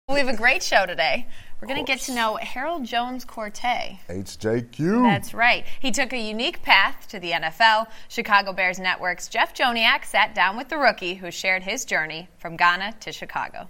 We have a great show today. We're going to get to know Harold Jones-Quartey. HJQ. That's right. He took a unique path to the NFL. Chicago Bears Network's Jeff Joniak sat down with the rookie who shared his journey from Ghana to Chicago.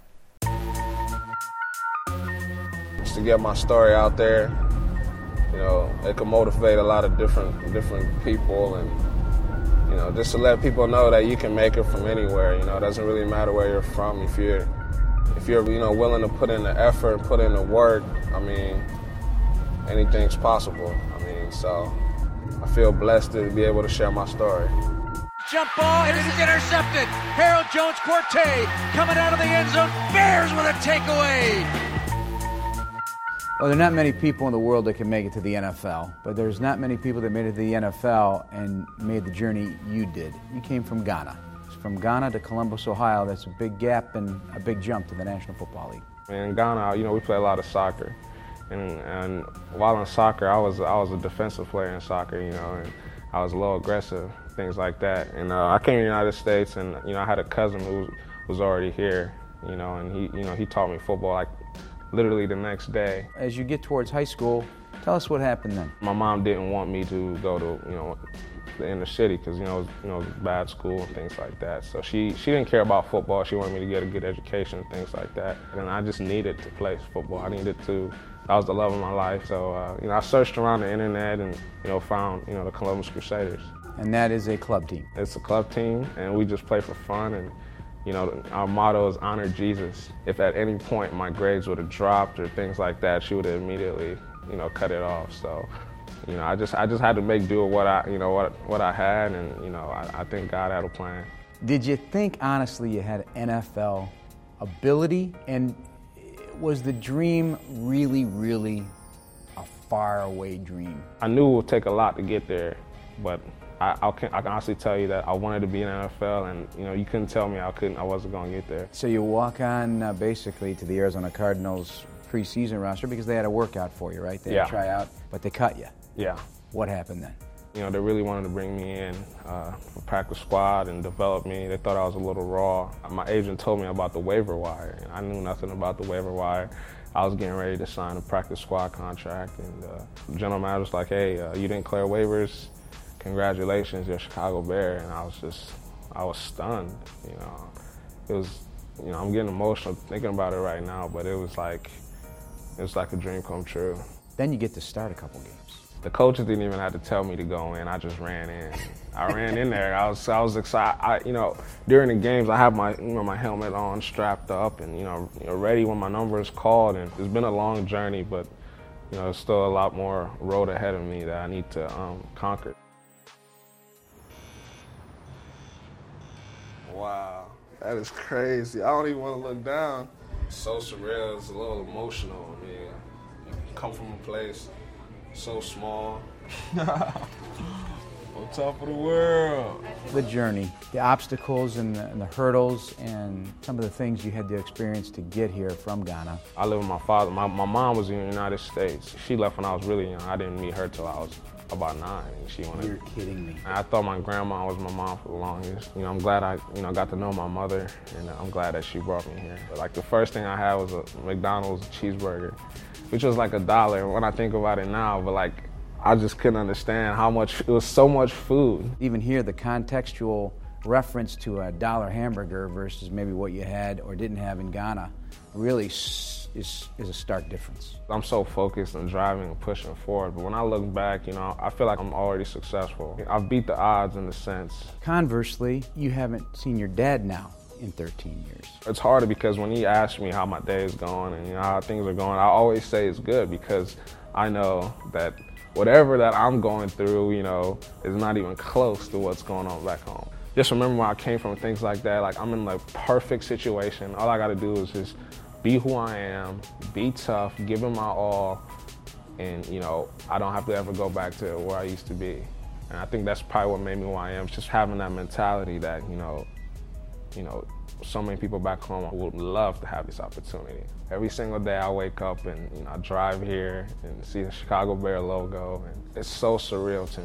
Just to get my story out there, you know, it could motivate a lot of different people, and, you know, just to let people know that you can make it from anywhere. You know, it doesn't really matter where you're from. If you're you know, willing to put in the effort, put in the work, I mean, anything's possible. I mean, so I feel blessed to be able to share my story. Jump ball, it is intercepted. Harold Jones-Quartey coming out of the end zone. Bears with a takeaway. Well, there are not many people in the world that can make it to the NFL, but there's not many people that made it to the NFL and made the journey you did. You came from Ghana. From Ghana to Columbus, Ohio, that's a big gap and a big jump to the National Football League. In Ghana, you know, we play a lot of soccer, and while in soccer, I was a defensive player in soccer, you know, and I was a little aggressive, things like that. And I came to the United States, and you know, I had a cousin who was already here, you know, and he taught me football like literally the next day. As you get towards high school, tell us what happened then. My mom didn't want me to go to, you know, the inner city because, you know, it was bad school and things like that. So she didn't care about football. She wanted me to get a good education and things like that. And I just needed to play football. That was the love of my life. So, you know, I searched around the internet and, you know, found, you know, the Columbus Crusaders. And that is a club team. It's a club team, and we just play for fun. And, you know, our motto is honor Jesus. If at any point my grades would have dropped or things like that, she would have immediately, you know, cut it off. So, you know, I just had to make do with what I had, and, you know, I think God had a plan. Did you think honestly you had NFL ability, and was the dream really, really a faraway dream? I knew it would take a lot to get there, but I can honestly tell you that I wanted to be in the NFL, and, you know, you couldn't tell me I wasn't going to get there. So you walk on basically to the Arizona Cardinals preseason roster because they had a workout for you, right? They had a tryout, but they cut you. Yeah. What happened then? You know, they really wanted to bring me in for practice squad and develop me. They thought I was a little raw. My agent told me about the waiver wire, and I knew nothing about the waiver wire. I was getting ready to sign a practice squad contract, and the general manager was like, hey, you didn't clear waivers. Congratulations, you're a Chicago Bear. And I was stunned, you know. It was, you know, I'm getting emotional thinking about it right now, but it was like a dream come true. Then you get to start a couple games. The coaches didn't even have to tell me to go in. I just ran in. I ran in there. I was excited. You know, during the games, I have my helmet on, strapped up, and, you know, ready when my number is called. And it's been a long journey, but, you know, there's still a lot more road ahead of me that I need to conquer. Wow, that is crazy. I don't even want to look down. It's so surreal. It's a little emotional. I mean, you come from a place so small, on top of the world. The journey, the obstacles and the hurdles, and some of the things you had to experience to get here from Ghana. I live with my father. My mom was in the United States. She left when I was really young. I didn't meet her till I was about 9. And You're kidding me. I thought my grandma was my mom for the longest. You know, I'm glad I, you know, got to know my mother, and I'm glad that she brought me here. But, like, the first thing I had was a McDonald's cheeseburger, which was like $1 when I think about it now, but, like, I just couldn't understand how much, it was so much food. Even here, the contextual reference to a $1 hamburger versus maybe what you had or didn't have in Ghana really is a stark difference. I'm so focused on driving and pushing forward, but when I look back, you know, I feel like I'm already successful. I've beat the odds in a sense. Conversely, you haven't seen your dad now in 13 years. It's harder because when he asks me how my day is going and, you know, how things are going, I always say it's good because I know that whatever that I'm going through, you know, is not even close to what's going on back home. Just remember where I came from, things like that. Like, I'm in the perfect situation. All I got to do is just be who I am, be tough, give it my all, and, you know, I don't have to ever go back to where I used to be. And I think that's probably what made me who I am, just having that mentality that, you know, so many people back home would love to have this opportunity. Every single day I wake up and, you know, I drive here and see the Chicago Bear logo, and it's so surreal to me.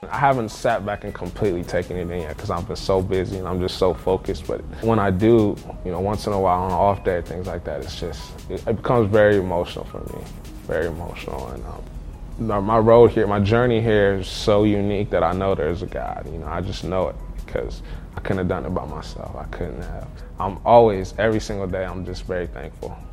I haven't sat back and completely taken it in yet because I've been so busy and I'm just so focused. But when I do, once in a while on an off day, things like that, it becomes very emotional for me, very emotional. And my road here, my journey here is so unique that I know there's a God. I just know it because I couldn't have done it by myself. I couldn't have. I'm always, every single day, I'm just very thankful.